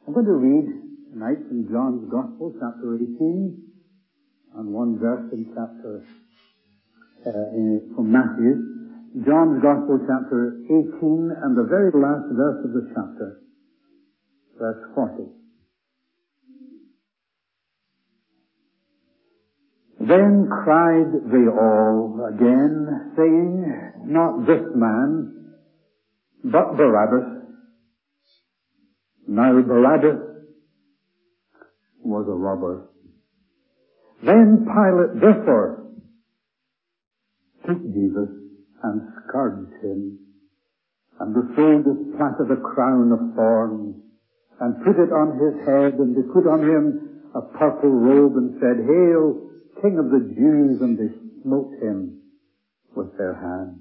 I'm going to read tonight from John's Gospel, chapter 18, and one verse in from Matthew. John's Gospel, chapter 18, and the very last verse of the chapter, verse 40. Then cried they all again, saying, Not this man, but Barabbas. Now Barabbas was a robber. Then Pilate therefore took Jesus and scourged him, and the soldiers platted a crown of thorns, and put it on his head, and they put on him a purple robe, and said, Hail, King of the Jews, and they smote him with their hands.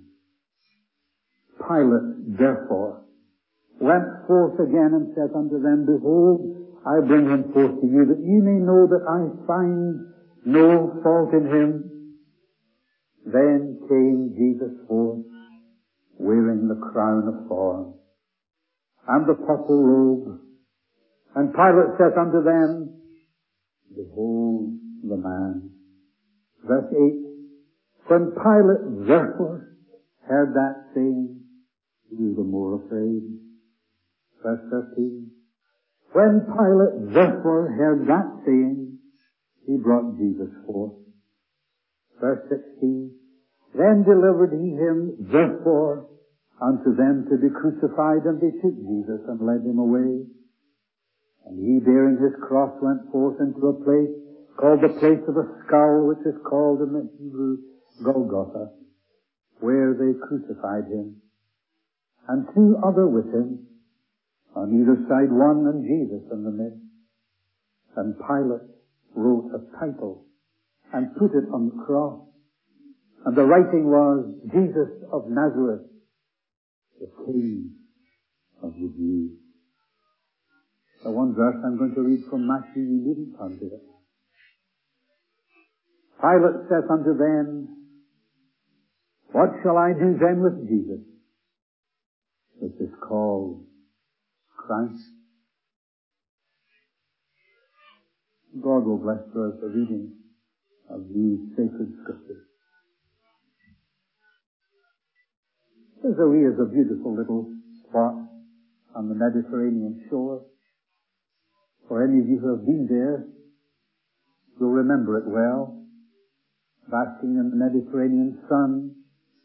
Pilate therefore went forth again and said unto them, Behold, I bring him forth to you, that ye may know that I find no fault in him. Then came Jesus forth, wearing the crown of thorns, and the purple robe. And Pilate said unto them, Behold the man. Verse 8, When Pilate therefore heard that saying, he was the more afraid. Verse 13, When Pilate therefore heard that saying, he brought Jesus forth. Verse 16, Then delivered he him therefore unto them to be crucified, and they took Jesus and led him away. And he, bearing his cross, went forth into a place called the place of a skull, which is called in the Hebrew Golgotha, where they crucified him, and two other with him, on either side one, and Jesus in the midst. And Pilate wrote a title and put it on the cross, and the writing was, Jesus of Nazareth, the King of the Jews. The one verse I'm going to read from Matthew, you needn't turn to it. Pilate saith unto them, What shall I do then with Jesus, which is called Christ? God will bless for us the reading of these sacred scriptures. Caesarea is a beautiful little spot on the Mediterranean shore. For any of you who have been there, you'll remember it well. Basking in the Mediterranean sun.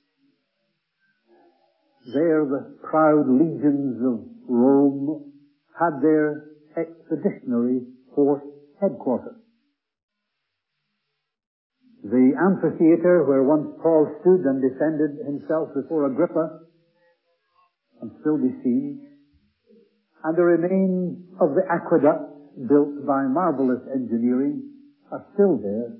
There the proud legions of Rome had their expeditionary force headquarters. The amphitheater where once Paul stood and defended himself before Agrippa can still be seen. And the remains of the aqueduct built by marvelous engineering are still there.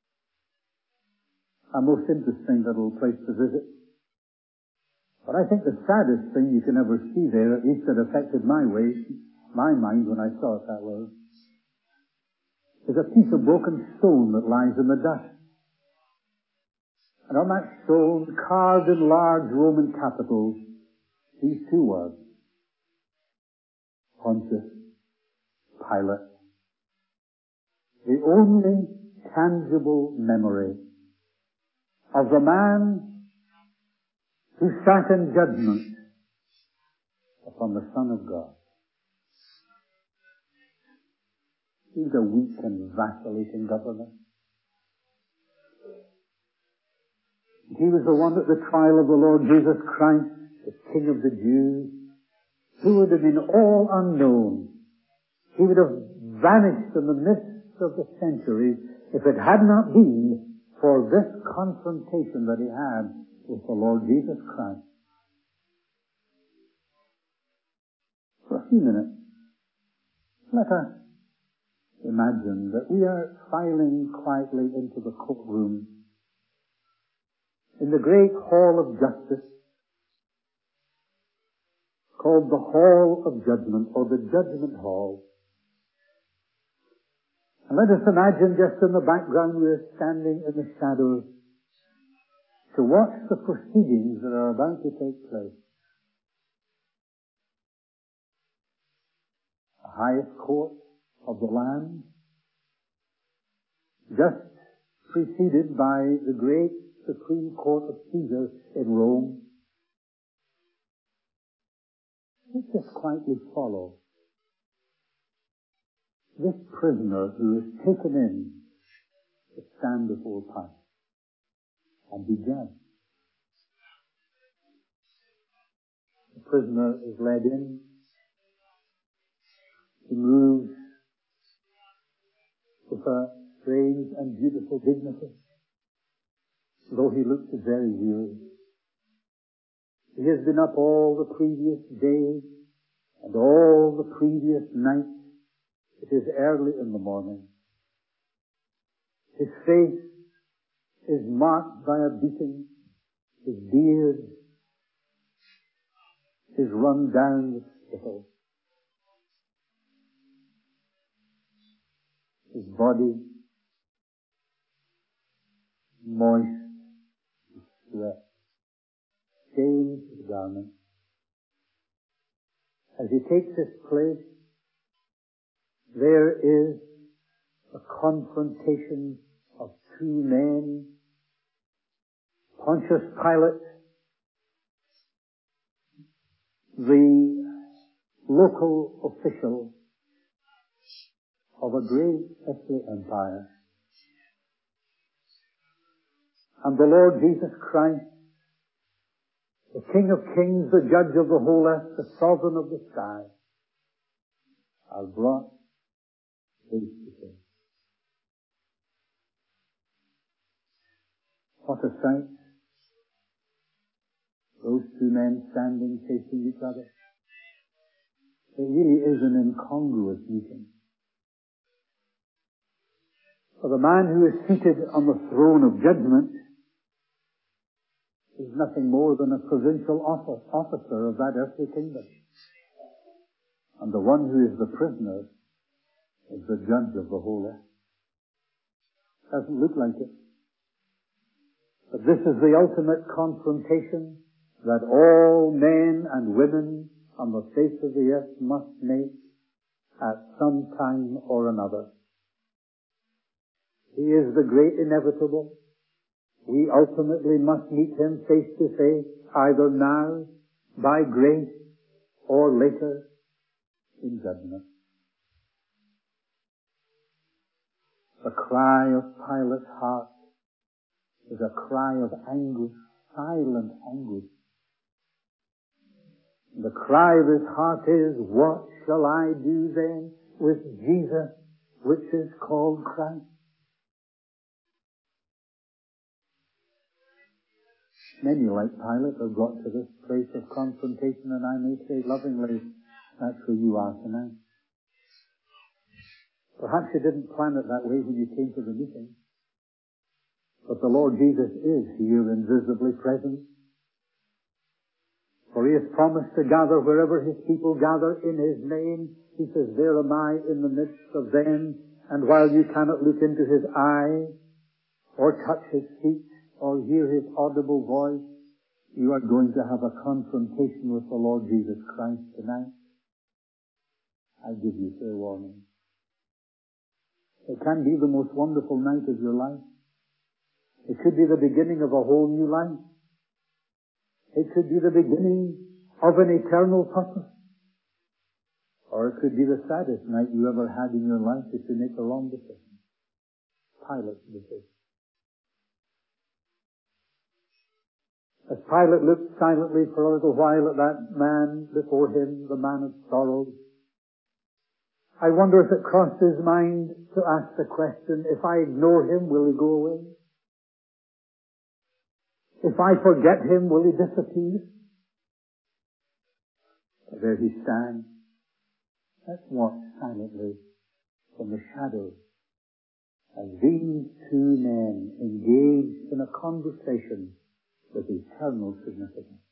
A most interesting little place to visit. But I think the saddest thing you can ever see there, at least that affected my mind when I saw it that way, is a piece of broken stone that lies in the dust. And on that stone, carved in large Roman capitals, these two words, Pontius Pilate. The only tangible memory of the man who sat in judgment upon the Son of God. He's a weak and vacillating governor. He was the one at the trial of the Lord Jesus Christ, the King of the Jews, who would have been all unknown. He would have vanished in the midst of the centuries if it had not been for this confrontation that he had with the Lord Jesus Christ. For a few minutes, let us imagine that we are filing quietly into the courtroom in the great hall of justice called the Hall of Judgment, or the Judgment Hall. And let us imagine just in the background we are standing in the shadows to watch the proceedings that are about to take place. A highest court of the land, just preceded by the great Supreme Court of Caesar in Rome. Let's just quietly follow this prisoner who is taken in to stand before Pilate and be judged. The prisoner is led in. He moves with a strange and beautiful dignity, though he looks very weary. He has been up all the previous day and all the previous night. It is early in the morning. His face is marked by a beating. His beard is run down with spittle. His body moist with sweat, stains his garment. As he takes his place, there is a confrontation of two men. Pontius Pilate, the local official of a great earthly empire, and the Lord Jesus Christ, the King of Kings, the Judge of the whole earth, the Sovereign of the sky, are brought face to face. What a sight. Those two men standing facing each other. It really is an incongruous meeting. For the man who is seated on the throne of judgment is nothing more than a provincial officer of that earthly kingdom. And the one who is the prisoner is the judge of the whole earth. Doesn't look like it. But this is the ultimate confrontation that all men and women on the face of the earth must make at some time or another. He is the great inevitable. We ultimately must meet him face to face, either now, by grace, or later, in judgment. The cry of Pilate's heart is a cry of anguish, silent anguish. The cry of his heart is, what shall I do then with Jesus, which is called Christ? Many, like Pilate, are brought to this place of confrontation, and I may say lovingly, that's where you are tonight. Perhaps you didn't plan it that way when you came to the meeting. But the Lord Jesus is here invisibly present. For he has promised to gather wherever his people gather in his name. He says, there am I in the midst of them. And while you cannot look into his eye, or touch his feet, or hear his audible voice, you are going to have a confrontation with the Lord Jesus Christ tonight. I give you fair warning. It can be the most wonderful night of your life. It could be the beginning of a whole new life. It could be the beginning of an eternal purpose. Or it could be the saddest night you ever had in your life if you make the wrong decision. Pilate's decision. As Pilate looked silently for a little while at that man before him, the man of sorrows, I wonder if it crossed his mind to ask the question, if I ignore him, will he go away? If I forget him, will he disappear? But there he stands. Let's watch silently from the shadows as these two men engage in a conversation with eternal significance.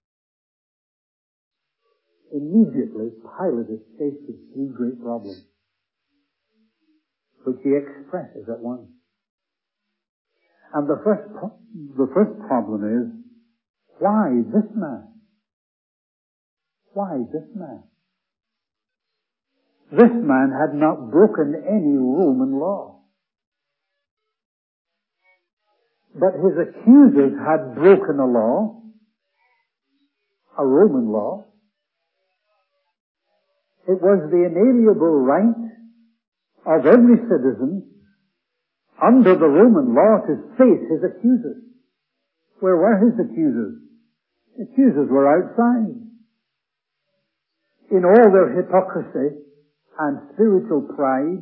Immediately, Pilate is faced with three great problems, which he expresses at once. And the first problem is, why this man? Why this man? This man had not broken any Roman law. But his accusers had broken a law, a Roman law. It was the inalienable right of every citizen under the Roman law to face his accusers. Where were his accusers? The accusers were outside. In all their hypocrisy and spiritual pride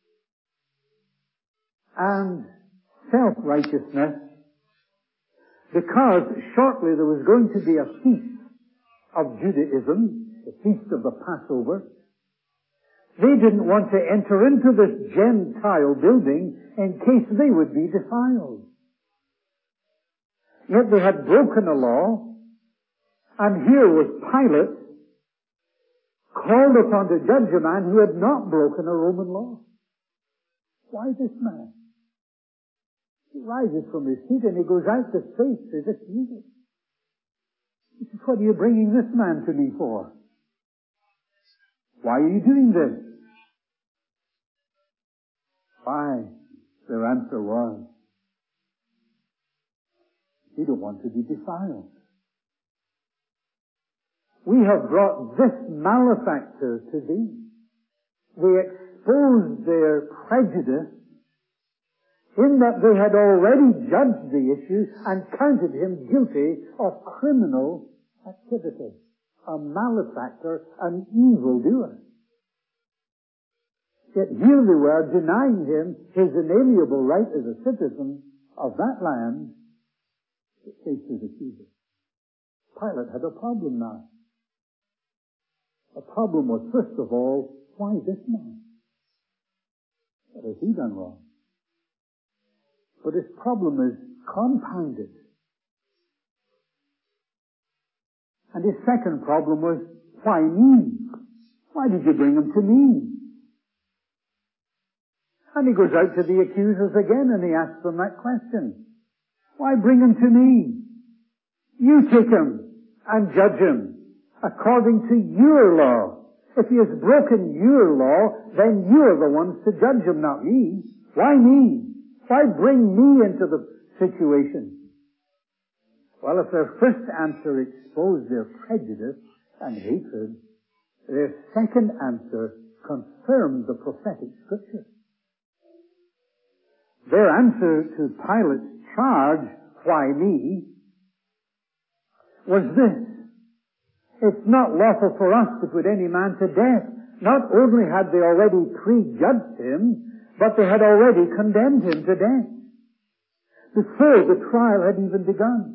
and self-righteousness, because shortly there was going to be a feast of Judaism, the feast of the Passover, they didn't want to enter into this Gentile building in case they would be defiled. Yet they had broken a law, and here was Pilate called upon to judge a man who had not broken a Roman law. Why this man? He rises from his seat and he goes out to face his accusers. He says, what are you bringing this man to me for? Why are you doing this? Why? Their answer was, we don't want to be defiled. We have brought this malefactor to thee. We exposed their prejudice in that they had already judged the issue and counted him guilty of criminal activity, a malefactor, an evildoer. Yet here they were denying him his inalienable right as a citizen of that land to face his accuser. Pilate had a problem now. The problem was, first of all, why this man? What has he done wrong? But his problem is compounded. And his second problem was, why me? Why did you bring him to me? And he goes out to the accusers again and he asks them that question. Why bring him to me? You take him and judge him according to your law. If he has broken your law, then you're the ones to judge him, not me. Why me? Why bring me into the situation? Well, if their first answer exposed their prejudice and hatred, their second answer confirmed the prophetic scripture. Their answer to Pilate's charge, why me, was this. It's not lawful for us to put any man to death. Not only had they already prejudged him, but they had already condemned him to death before the trial had even begun.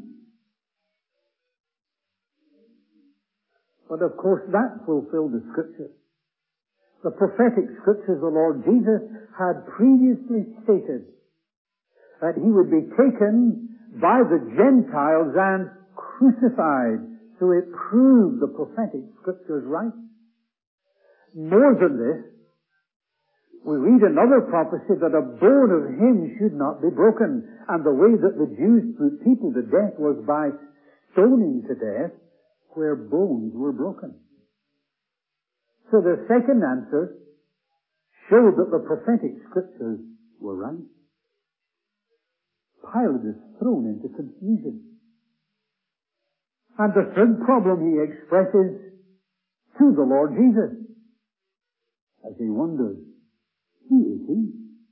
But of course that fulfilled the scripture. The prophetic scriptures the Lord Jesus had previously stated that he would be taken by the Gentiles and crucified. So it proved the prophetic scriptures right. More than this, we read another prophecy that a bone of him should not be broken. And the way that the Jews put people to death was by stoning to death where bones were broken. So the second answer showed that the prophetic scriptures were right. Pilate is thrown into confusion. And the third problem he expresses to the Lord Jesus as he wonders, who is he?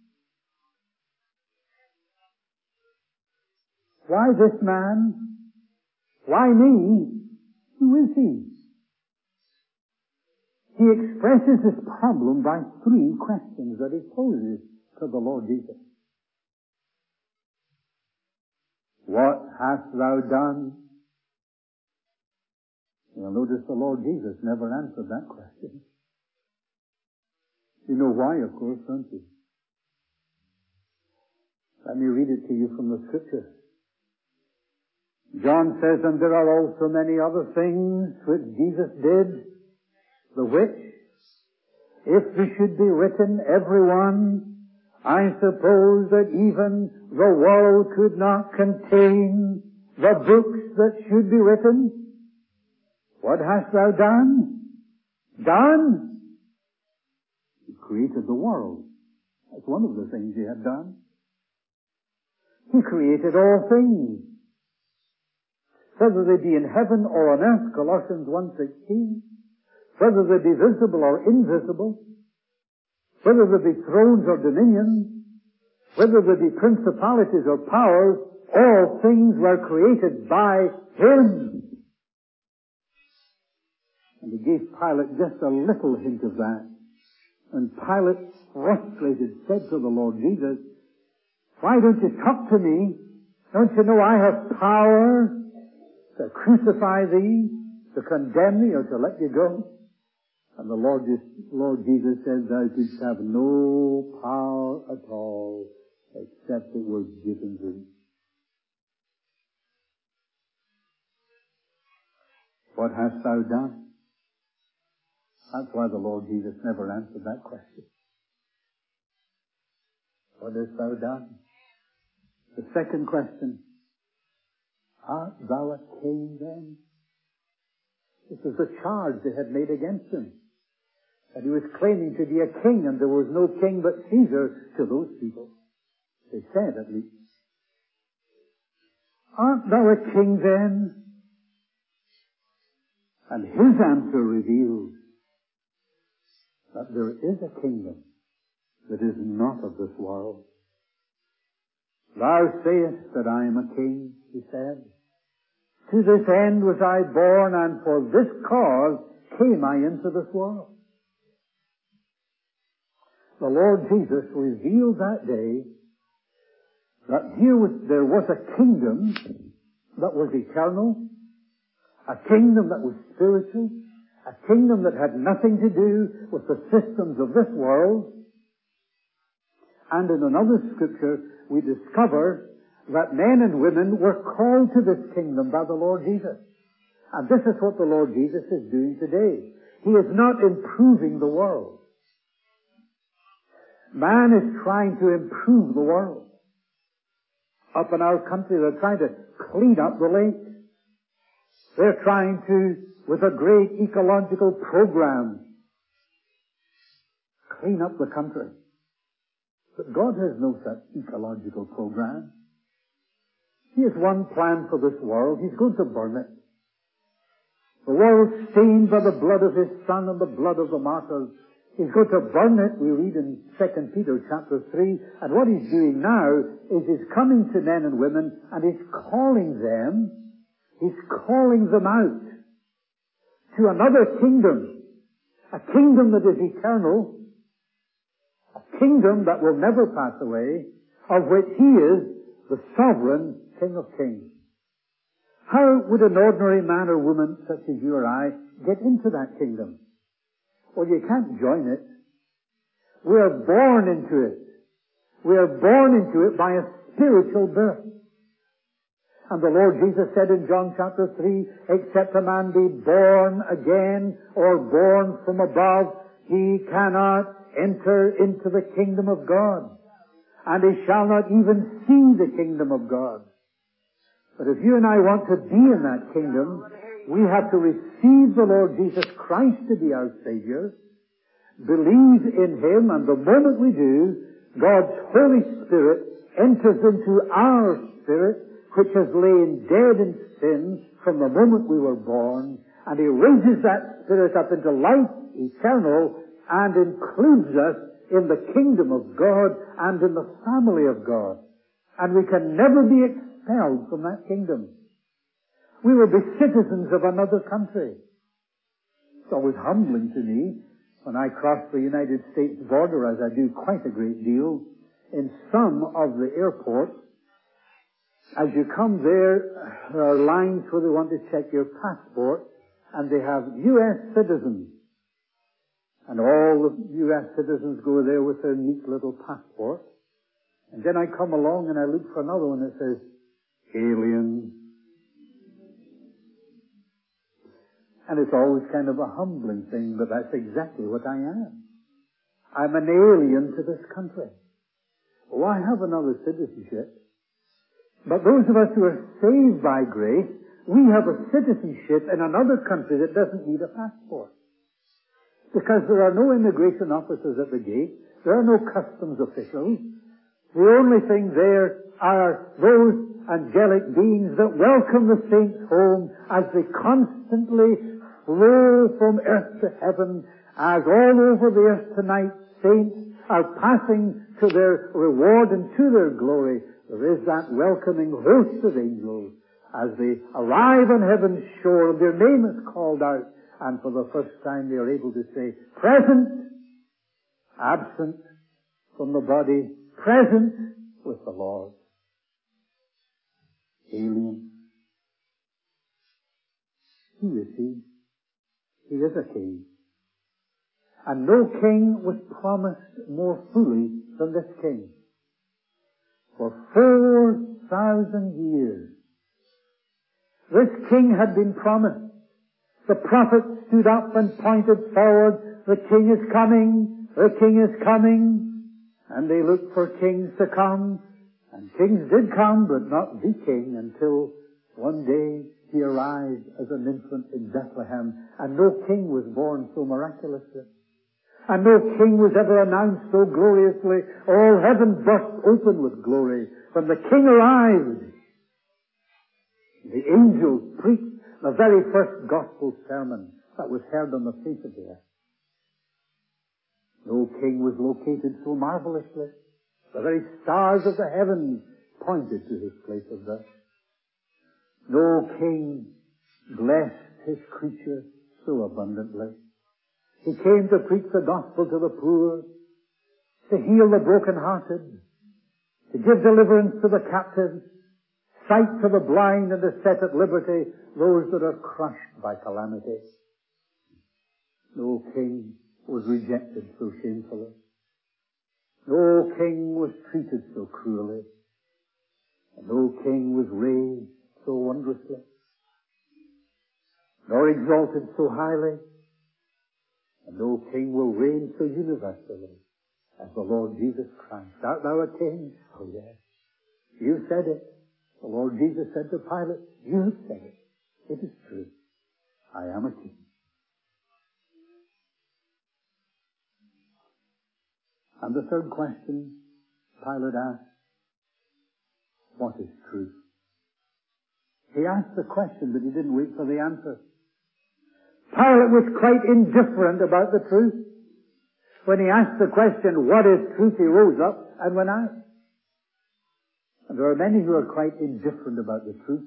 Why this man? Why me? Who is he? He expresses this problem by three questions that he poses to the Lord Jesus. What hast thou done? You'll notice the Lord Jesus never answered that question. You know why, of course, don't you? Let me read it to you from the scripture. John says, and there are also many other things which Jesus did, the which, if they should be written, every one, I suppose that even the world could not contain the books that should be written. What hast thou done? Done? created the world. That's one of the things he had done. He created all things, whether they be in heaven or on earth, Colossians 1:16, whether they be visible or invisible, whether there be thrones or dominions, whether there be principalities or powers, all things were created by him. And he gave Pilate just a little hint of that. And Pilate, frustrated, said to the Lord Jesus, "Why don't you talk to me? Don't you know I have power to crucify thee, to condemn thee, or to let you go?" And the Lord Jesus said, "Thou didst have no power at all, except it was given thee." What hast thou done? That's why the Lord Jesus never answered that question. What hast thou done? The second question, art thou a king then? This was the charge they had made against him. That he was claiming to be a king, and there was no king but Caesar to those people. They said, at least. Art thou a king then? And his answer reveals that there is a kingdom that is not of this world. Thou sayest that I am a king, he said. To this end was I born, and for this cause came I into this world. The Lord Jesus revealed that day that there was a kingdom that was eternal, a kingdom that was spiritual, a kingdom that had nothing to do with the systems of this world. And in another scripture, we discover that men and women were called to this kingdom by the Lord Jesus. And this is what the Lord Jesus is doing today. He is not improving the world. Man is trying to improve the world. Up in our country, they're trying to clean up the lake. They're trying to, with a great ecological program, clean up the country. But God has no such ecological program. He has one plan for this world. He's going to burn it. The world stained by the blood of His Son and the blood of the martyrs. He's going to burn it, we read in 2 Peter chapter 3. And what He's doing now is He's coming to men and women and He's calling them out to another kingdom. A kingdom that is eternal. A kingdom that will never pass away, of which He is the sovereign King of Kings. How would an ordinary man or woman such as you or I get into that kingdom? Well, you can't join it. We are born into it. We are born into it by a spiritual birth. And the Lord Jesus said in John chapter 3, except a man be born again or born from above, he cannot enter into the kingdom of God. And he shall not even see the kingdom of God. But if you and I want to be in that kingdom, we have to receive the Lord Jesus Christ to be our Savior, believe in Him, and the moment we do, God's Holy Spirit enters into our spirit, which has lain dead in sin from the moment we were born, and He raises that spirit up into life eternal and includes us in the kingdom of God and in the family of God. And we can never be expelled from that kingdom. We will be citizens of another country. It's always humbling to me when I cross the United States border, as I do quite a great deal, in some of the airports. As you come there are lines where they want to check your passport, and they have U.S. citizens. And all the U.S. citizens go there with their neat little passport. And then I come along and I look for another one that says, alien. And it's always kind of a humbling thing, but that's exactly what I am. I'm an alien to this country. Oh, I have another citizenship. But those of us who are saved by grace, we have a citizenship in another country that doesn't need a passport. because there are no immigration officers at the gate. There are no customs officials. The only thing there are those angelic beings that welcome the saints home as they constantly flow from earth to heaven, as all over the earth tonight saints are passing to their reward and to their glory. There is that welcoming host of angels as they arrive on heaven's shore and their name is called out, and for the first time they are able to say, present, absent from the body, present with the Lord. Alien. Who is he? He is a king. And no king was promised more fully than this king. For 4,000 years, this king had been promised. The prophets stood up and pointed forward, the king is coming, the king is coming. And they looked for kings to come. And kings did come, but not the king, until one day he arrived as an infant in Bethlehem. And no king was born so miraculously. And no king was ever announced so gloriously. All heaven burst open with glory. When the king arrived, the angels preached the very first gospel sermon that was heard on the face of the earth. No king was located so marvelously. The very stars of the heavens pointed to his place of birth. No king blessed his creature so abundantly. He came to preach the gospel to the poor, to heal the brokenhearted, to give deliverance to the captives, sight to the blind, and to set at liberty those that are crushed by calamity. No king was rejected so shamefully. No king was treated so cruelly. And no king was raised so wondrously, nor exalted so highly. And no king will reign so universally as the Lord Jesus Christ. Art thou a king? Oh yes. You said it. The Lord Jesus said to Pilate, you have said it. It is true. I am a king. And the third question Pilate asked, what is truth? He asked the question, but he didn't wait for the answer. Pilate was quite indifferent about the truth. When he asked the question, what is truth, he rose up and went out. And there are many who are quite indifferent about the truth.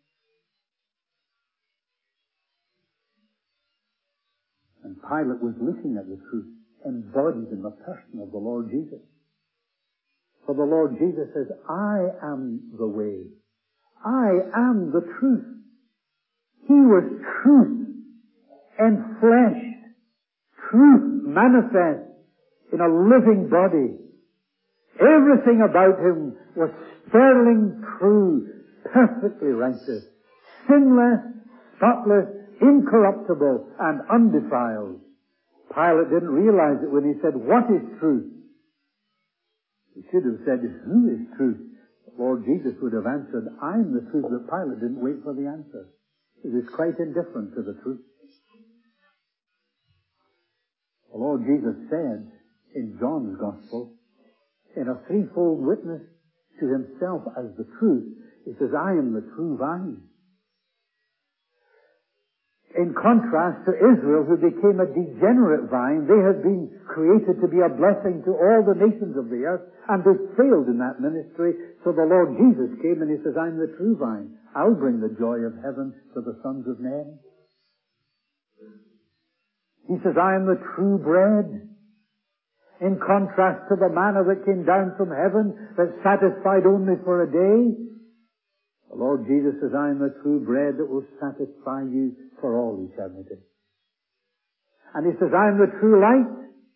And Pilate was looking at the truth embodied in the person of the Lord Jesus. For the Lord Jesus says, I am the way. I am the truth. He was truth enfleshed, truth manifest in a living body. Everything about him was sterling true, perfectly righteous, sinless, spotless, incorruptible, and undefiled. Pilate didn't realize it when he said, what is truth? He should have said, who is truth? Lord Jesus would have answered, I'm the truth, but Pilate didn't wait for the answer. He was quite indifferent to the truth. The Lord Jesus said in John's Gospel, in a threefold witness to himself as the truth, he says, I am the true vine. In contrast to Israel, who became a degenerate vine, they had been created to be a blessing to all the nations of the earth, and they failed in that ministry. So the Lord Jesus came and he says, I'm the true vine. I'll bring the joy of heaven to the sons of men. He says, I am the true bread. In contrast to the manna that came down from heaven that satisfied only for a day, the Lord Jesus says, I am the true bread that will satisfy you for all eternity. And he says, I am the true light.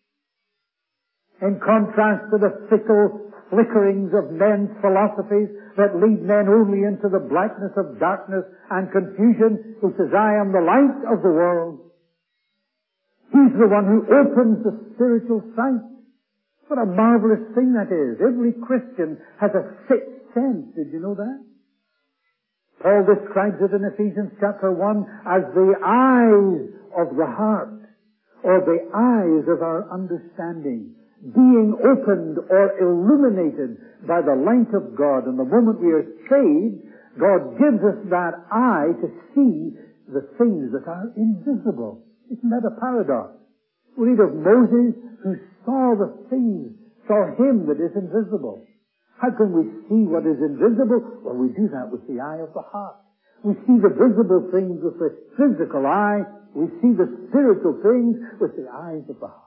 In contrast to the fickle flickerings of men's philosophies that lead men only into the blackness of darkness and confusion, he says, I am the light of the world. He's the one who opens the spiritual sight. What a marvelous thing that is. Every Christian has a sixth sense. Did you know that? Paul describes it in Ephesians chapter 1 as the eyes of the heart. or the eyes of our understanding being opened or illuminated by the light of God. And the moment we are saved, God gives us that eye to see the things that are invisible. Isn't that a paradox? We read of Moses who saw the things, saw Him that is invisible. How can we see what is invisible? Well, we do that with the eye of the heart. We see the visible things with the physical eye. We see the spiritual things with the eyes of the heart.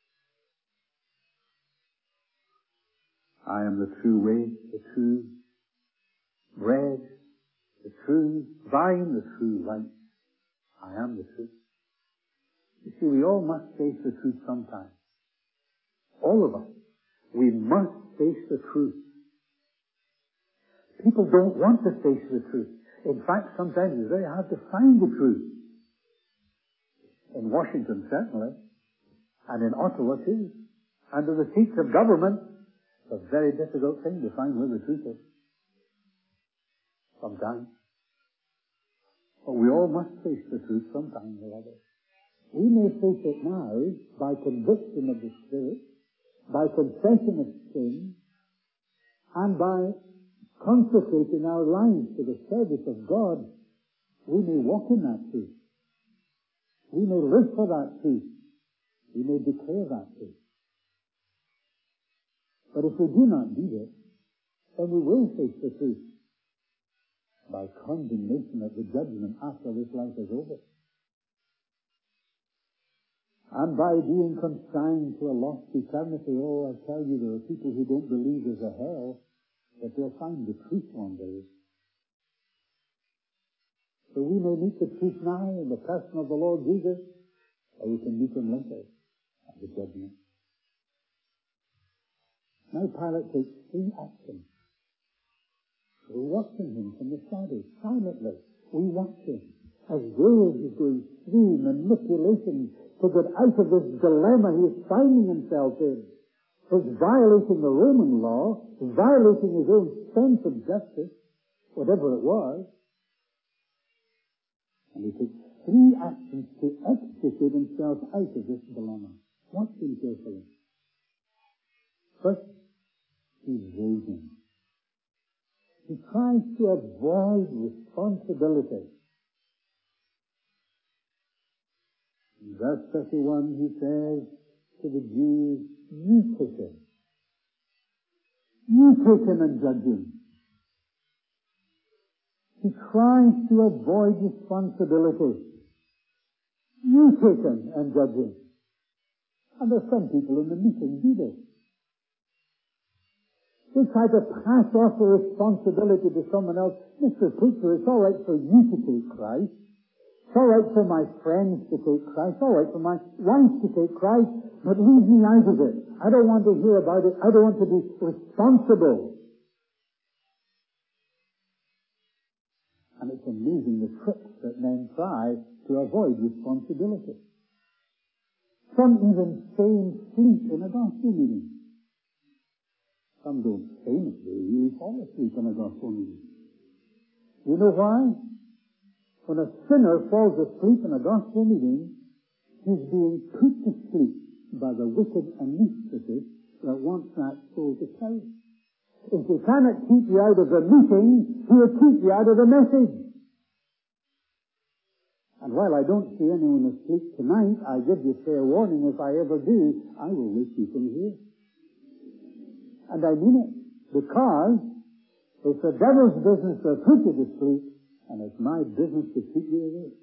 I am the true way, the true bread, the true vine, the true light. I am the truth. You see, we all must face the truth sometime. All of us. We must face the truth. People don't want to face the truth. In fact, sometimes it's very hard to find the truth. In Washington, certainly, and in Ottawa, too. Under the seats of government, it's a very difficult thing to find where the truth is. Sometimes. But we all must face the truth sometime or other. We may face it now by conviction of the Spirit, by confession of sin, and by consecrating our lives to the service of God. We may walk in that truth. We may live for that truth. We may declare that truth. But if we do not do this, then we will face the truth by condemnation at the judgment after this life is over. And by being consigned to a lost eternity. Oh, I tell you, there are people who don't believe there's a hell, but they'll find the truth one day. So we may meet the truth now in the person of the Lord Jesus, or we can meet Him later at the judgment. Now Pilate takes 3 actions. We're watching Him from the shadows, silently. We watch Him as though He's going through manipulation to get out of this dilemma He is finding Himself in. He's violating the Roman law, violating His own sense of justice, whatever it was. And He takes 3 actions to extricate Himself out of this dilemma. Watch Him carefully. First, He's vaguing. He tries to avoid responsibility. In verse 31, he says to the Jews, you take Him. You take Him and judge Him. He tries to avoid responsibility. You take Him and judge Him. And there's some people in the meeting do this. They try to pass off the responsibility to someone else. Mr. Preacher, it's all right for you to take Christ. It's all right for my friends to take Christ. It's all right for my wife to take Christ. But leave me out of it. I don't want to hear about it. I don't want to be responsible. And it's amazing the tricks that men try to avoid responsibility. Some even feign sleep in a gospel meeting. Some don't feign it, they really fall asleep in a gospel meeting. You know why? When a sinner falls asleep in a gospel meeting, he's being put to sleep by the wicked anesthetist that wants that soul to perish. If he cannot keep you out of the meeting, he'll keep you out of the message. And while I don't see anyone asleep tonight, I give you fair warning, if I ever do, I will wake you from here. And I mean it, because it's the devil's business to put you to sleep, and it's my business to keep you awake.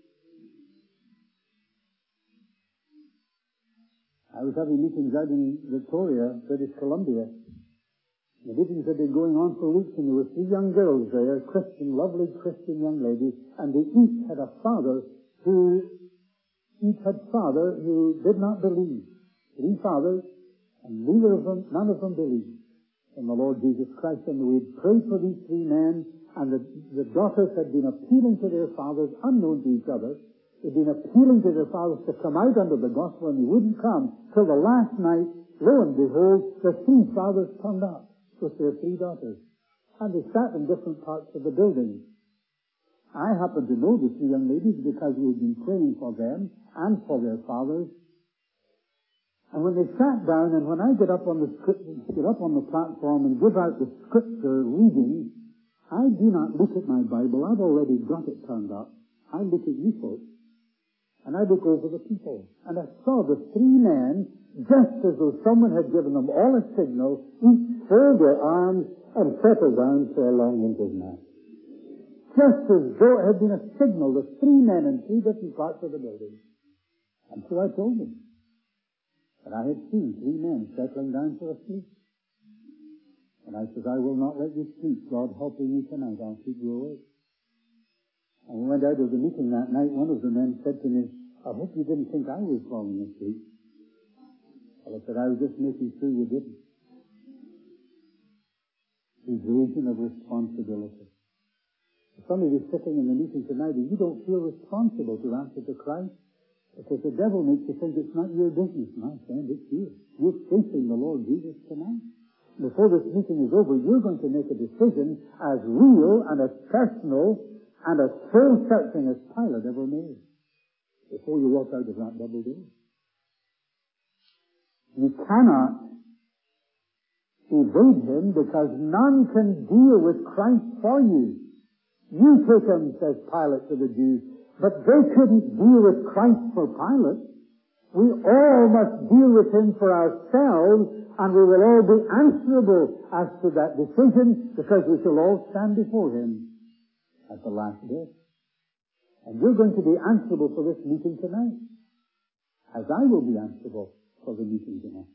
I was having meetings out in Victoria, British Columbia. The meetings had been going on for weeks, and there were 3 young girls there, Christian, lovely Christian young ladies, and they each had a father who did not believe. 3 fathers, and none of them believed in the Lord Jesus Christ. And we had prayed for these 3 men, and the daughters had been appealing to their fathers, unknown to each other. They'd been appealing to their fathers to come out under the gospel, and they wouldn't come till the last night. Lo and behold, the 3 fathers turned up with their 3 daughters. And they sat in different parts of the building. I happened to know the 3 young ladies because we had been praying for them and for their fathers. And when they sat down, and when I get up on the platform and give out the scripture reading, I do not look at my Bible. I've already got it turned up. I look at you folks. And I look over the people. And I saw the three men, just as though someone had given them all a signal, each fold their arms and settle down for a long winter's nap. Just as though it had been a signal, the three men in three different parts of the building. And so I told them that I had seen three men settling down for a sleep. And I said, I will not let you sleep. God helping you tonight, I'll keep you awake. And we went out of the meeting that night. One of the men said to me, I hope you didn't think I was falling asleep. Well, I said, I was just making sure you didn't. Evasion of responsibility. If somebody is sitting in the meeting tonight and you don't feel responsible to answer to Christ, because the devil makes you think it's not your business. My friend, it's you. You're facing the Lord Jesus tonight. Before this meeting is over, you're going to make a decision as real and as personal and as soul-searching as Pilate ever made before you walk out of that double door. You cannot evade him because none can deal with Christ for you. You take him, says Pilate to the Jews, but they couldn't deal with Christ for Pilate. We all must deal with him for ourselves, and we will all be answerable as to that decision, because we shall all stand before him at the last day. And you're going to be answerable for this meeting tonight, as I will be answerable for the meeting tonight.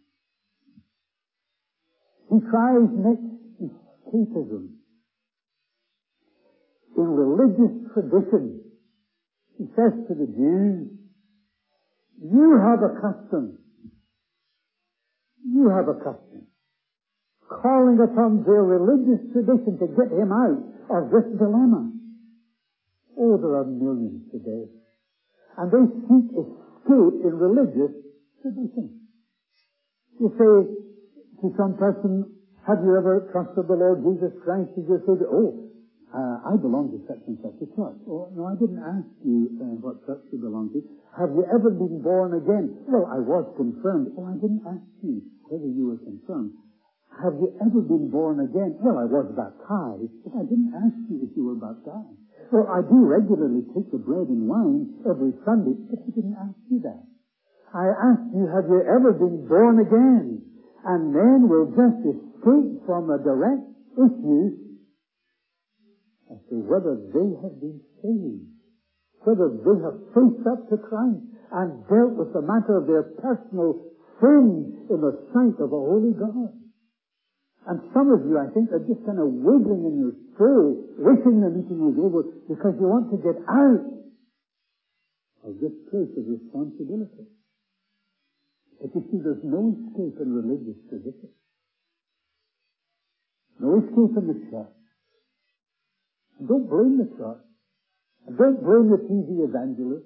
He tries next escapism. In religious tradition, he says to the Jews, you have a custom, calling upon their religious tradition to get him out of this dilemma. Oh, there are millions today, and they seek escape in religious tradition. You say to some person, have you ever trusted the Lord Jesus Christ as your Savior? I belong to such and such a church. Oh, no, I didn't ask you what church you belong to. Have you ever been born again? Well, I was confirmed. Oh, I didn't ask you whether you were confirmed. Have you ever been born again? Well, I was baptized, but I didn't ask you if you were baptized. Well, I do regularly take the bread and wine every Sunday, but I didn't ask you that. I asked you, have you ever been born again? And men will just escape from a direct issue as to whether they have been saved, whether they have faced up to Christ and dealt with the matter of their personal sin in the sight of a holy God. And some of you, I think, are just kind of wiggling in your soul, wishing the meeting was over because you want to get out of this place of responsibility. But you see, there's no escape in religious tradition. No escape in the church. And don't blame the church. And don't blame the TV evangelists.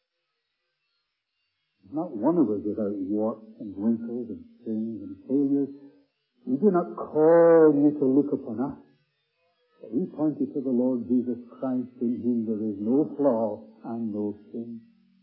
Not one of us without warts and wrinkles and sins and failures. We do not call you to look upon us. But we point you to the Lord Jesus Christ, in whom there is no flaw and no sin.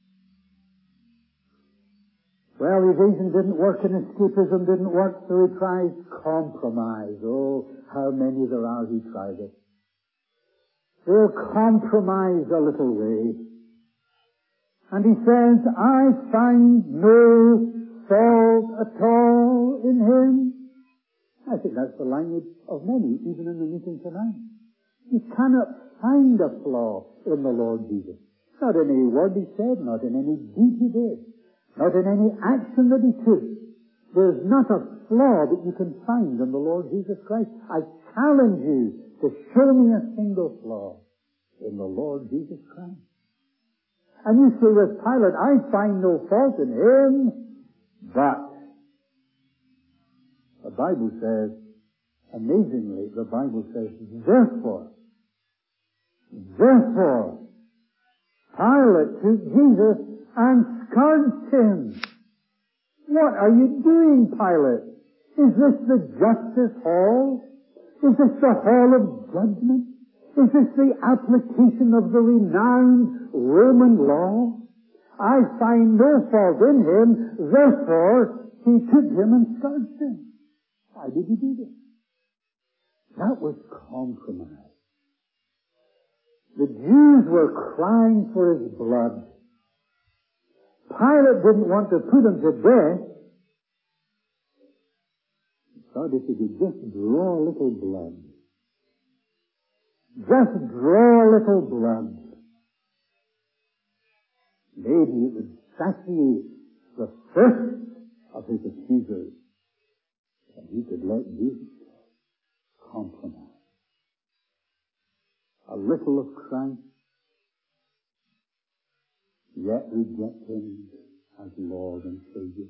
Well, evasion didn't work and escapism didn't work, so he tries compromise. Oh, how many there are who try this. They'll compromise a little way. And he says, I find no fault at all in him. I think that's the language of many, even in the meeting tonight. You cannot find a flaw in the Lord Jesus. Not in any word he said, not in any deed he did, not in any action that he took. There's not a flaw that you can find in the Lord Jesus Christ. I challenge you to show me a single flaw in the Lord Jesus Christ. And you say with Pilate, I find no fault in him, but the Bible says, amazingly, the Bible says, therefore, Pilate took Jesus and scourged him. What are you doing, Pilate? Is this the justice hall? Is this the hall of judgment? Is this the application of the renowned Roman law? I find no fault in him, therefore He took him and scourged him. Why did he do this? That was compromise. The Jews were crying for his blood. Pilate didn't want to put him to death. He thought if he could just draw a little blood. Just draw a little blood. Maybe it would satiate the thirst of his accusers. And he could let Jesus compromise. A little of Christ, yet reject him as Lord and Savior.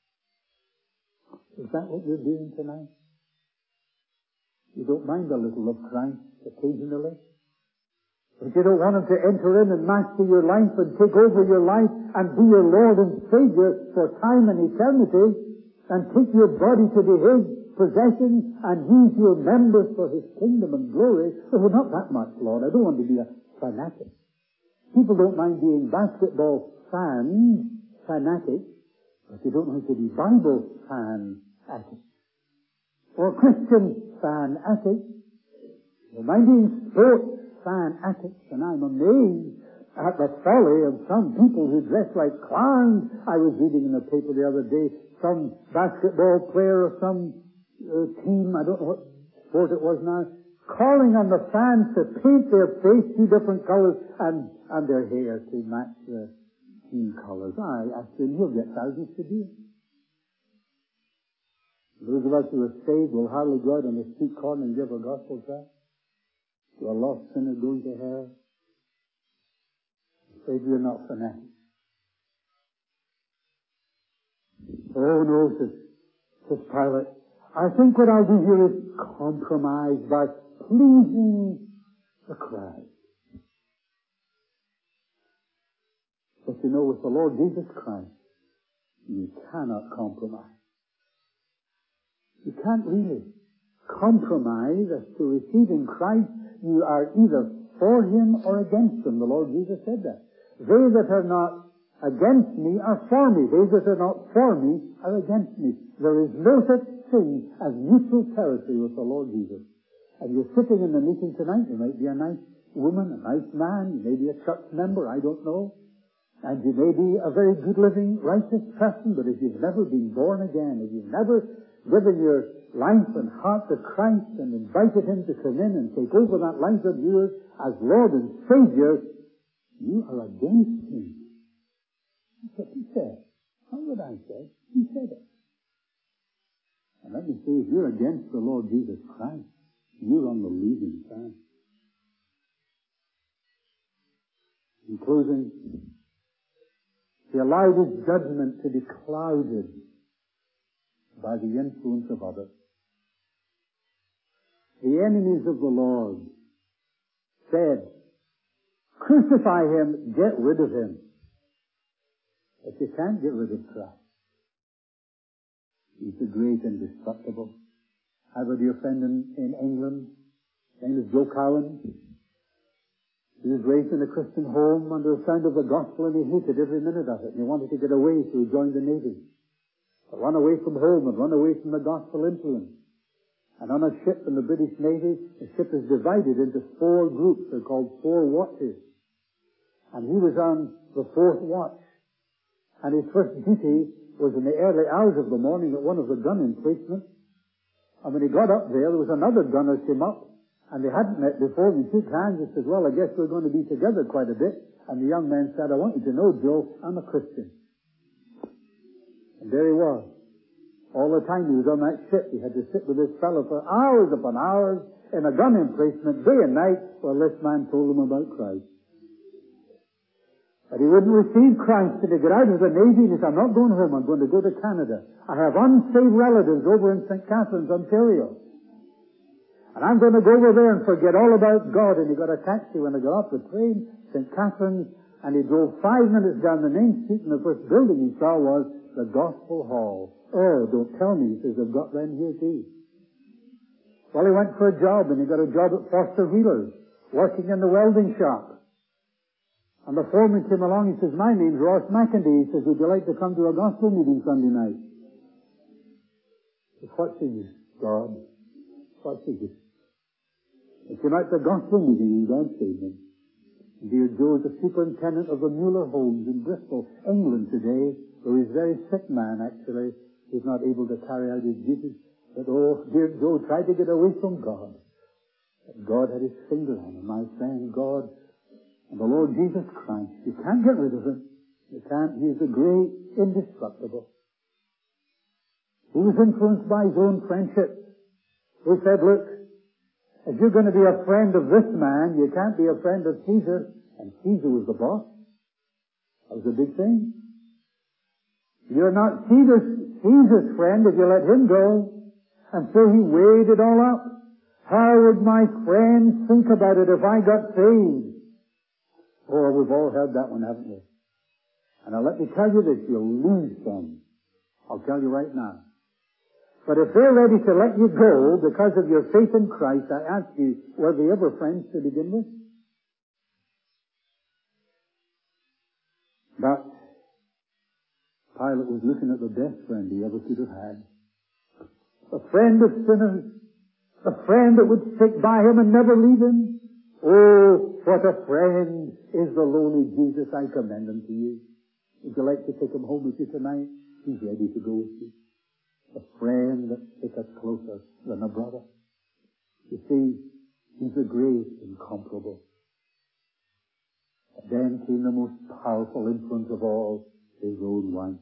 Is that what you're doing tonight? You don't mind a little of Christ occasionally? But you don't want him to enter in and master your life and take over your life and be your Lord and Savior for time and eternity and take your body to be his possession and use your members for his kingdom and glory. Oh, not that much, Lord. I don't want to be a fanatic. People don't mind being basketball fanatics, but they don't want to be Bible fanatics or Christian fanatics. They don't mind being sports fanatics, and I'm amazed at the folly of some people who dress like clowns. I was reading in the paper the other day, some basketball player or some team, I don't know what sport it was now, calling on the fans to paint their face 2 different colors and their hair to match the team colors. I assume he'll get thousands to do it. Those of us who are saved will hardly go out on the street corner and give a gospel tract to a lost sinner going to hell. Afraid we're not fanatics. Oh no, says Pilate. I think what I'll do here is compromise by pleasing the crowd. But you know, with the Lord Jesus Christ, you cannot compromise. You can't really compromise as to receiving Christ. You are either for him or against him. The Lord Jesus said that. They that are not against me are for me. They that are not for me are against me. There is no such thing as neutral territory with the Lord Jesus. And you're sitting in the meeting tonight. You might be a nice woman, a nice man. You may be a church member. I don't know. And you may be a very good living, righteous person. But if you've never been born again, if you've never given your life and heart to Christ and invited him to come in and take over that life of yours as Lord and Savior, you are against him. That's what he said. Not what I said. He said it. And let me say, if you're against the Lord Jesus Christ, you're on the losing side. In closing, he allowed his judgment to be clouded by the influence of others. The enemies of the Lord said, crucify him, get rid of him. But you can't get rid of Christ. He's the great and indestructible. I have a dear friend in England. His name is Joe Cowan. He was raised in a Christian home under the sound of the gospel, and he hated every minute of it. And he wanted to get away, so he joined the Navy. Run away from home and run away from the gospel influence. And on a ship in the British Navy, the ship is divided into 4 groups. They're called 4 watches. And he was on the 4th watch. And his first duty was in the early hours of the morning at one of the gun emplacements. And when he got up there was another gunner came up, and they hadn't met before. They shook hands and said, well, I guess we're going to be together quite a bit. And the young man said, I want you to know, Joe, I'm a Christian. And there he was. All the time he was on that ship, he had to sit with this fellow for hours upon hours in a gun emplacement, day and night, while this man told him about Christ. But he wouldn't receive Christ till he got out of the Navy, and he said, I'm not going home, I'm going to go to Canada. I have unsaved relatives over in St. Catharines, Ontario. And I'm going to go over there and forget all about God. And he got a taxi when he got off the train, St. Catharines, and he drove 5 minutes down the main street, and the first building he saw was the Gospel Hall. Oh, don't tell me, he says, I've got them here too. Well, he went for a job, and he got a job at Foster Wheeler's, working in the welding shop. And the foreman came along, he says, my name's Ross McIntyre. He says, would you like to come to a gospel meeting Sunday night? What's the use, God? What's the use? I came out to the gospel meeting and God saved me. Dear Joe is the superintendent of the Mueller Homes in Bristol, England today, where he's a very sick man, actually. He's not able to carry out his duties. But, oh, dear Joe tried to get away from God. But God had his finger on him, my friend. God and the Lord Jesus Christ. You can't get rid of him. You can't. He is the great, indestructible. He was influenced by his own friendship. He said, look, if you're going to be a friend of this man, you can't be a friend of Caesar. And Caesar was the boss. That was a big thing. You're not Caesar's friend if you let him go. And so he weighed it all up. How would my friends think about it if I got saved? Oh, we've all heard that one, haven't we? And now let me tell you this, you'll lose them. I'll tell you right now. But if they're ready to let you go because of your faith in Christ, I ask you, were they ever friends to begin with? But Pilate was looking at the best friend he ever could have had. A friend of sinners. A friend that would stick by him and never leave him. Oh, what a friend is the lowly Jesus. I commend him to you. Would you like to take him home with you tonight? He's ready to go with you. A friend that sticketh closer than a brother. You see, he's the great incomparable. Then came the most powerful influence of all, his own wife.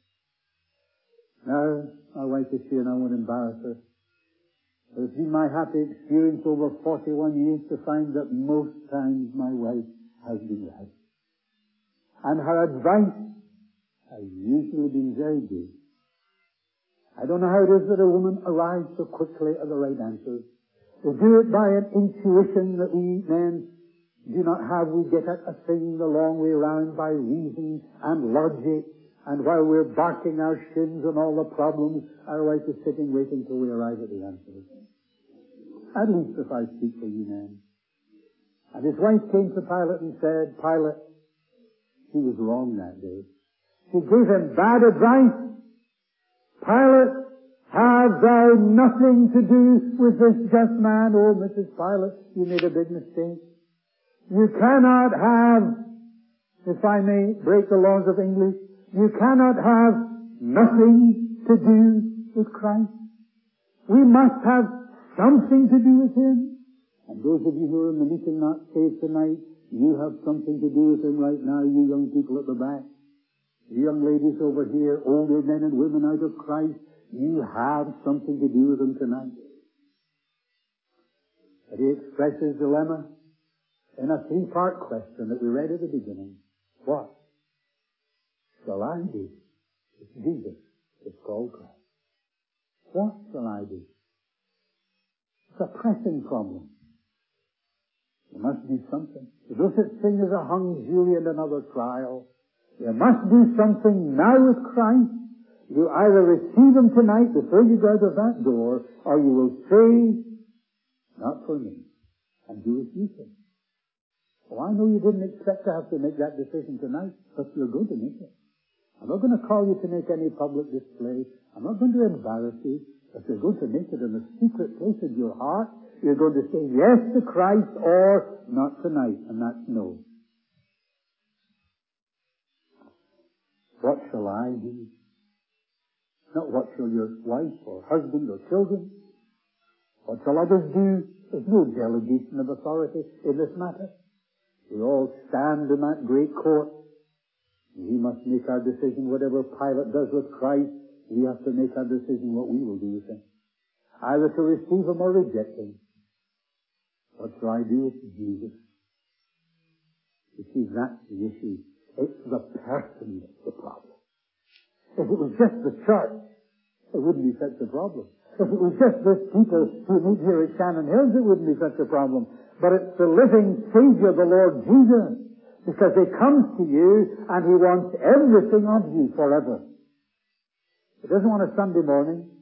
Now, my wife is here and I won't embarrass her. But it's been my happy experience over 41 years to find that most times my wife has been right. And her advice has usually been very good. I don't know how it is that a woman arrives so quickly at the right answers. We do it by an intuition that we men do not have. We get at a thing the long way around by reason and logic. And while we're barking our shins on all the problems, our wife is sitting waiting till we arrive at the answers. At least if I speak for you men. And his wife came to Pilate and said, Pilate, he was wrong that day. She gave him bad advice. Pilate, have thou nothing to do with this just man? Oh, Mrs. Pilate, you made a big mistake. You cannot have, if I may break the laws of English, you cannot have nothing to do with Christ. We must have something to do with him. And those of you who are in the meeting not saved tonight, you have something to do with him right now, you young people at the back. You young ladies over here, older men and women out of Christ, you have something to do with him tonight. But he expressed his dilemma in a three-part question that we read at the beginning. What shall I do? It's Jesus. It's called Christ. What shall I do? It's a pressing problem. You must do something. There's no such thing as a hung jury and another trial. You must do something now with Christ. You either receive him tonight before you go out of that door, or you will say, not for me, and you refuse him. Oh, I know you didn't expect to have to make that decision tonight, but you're going to make it. I'm not going to call you to make any public display. I'm not going to embarrass you. But you're going to make it in a secret place in your heart. You're going to say yes to Christ or not tonight, and that's no. What shall I do? Not what shall your wife or husband or children? What shall others do? There's no delegation of authority in this matter. We all stand in that great court. We must make our decision. Whatever Pilate does with Christ, we have to make our decision what we will do with him. Either to receive him or reject him. What shall I do with Jesus? You see, that's the issue. It's the person that's the problem. If it was just the church, it wouldn't be such a problem. If it was just the people who meet here at Shannon Hills, it wouldn't be such a problem. But it's the living Savior, the Lord Jesus. Because he comes to you and he wants everything of you forever. He doesn't want a Sunday morning.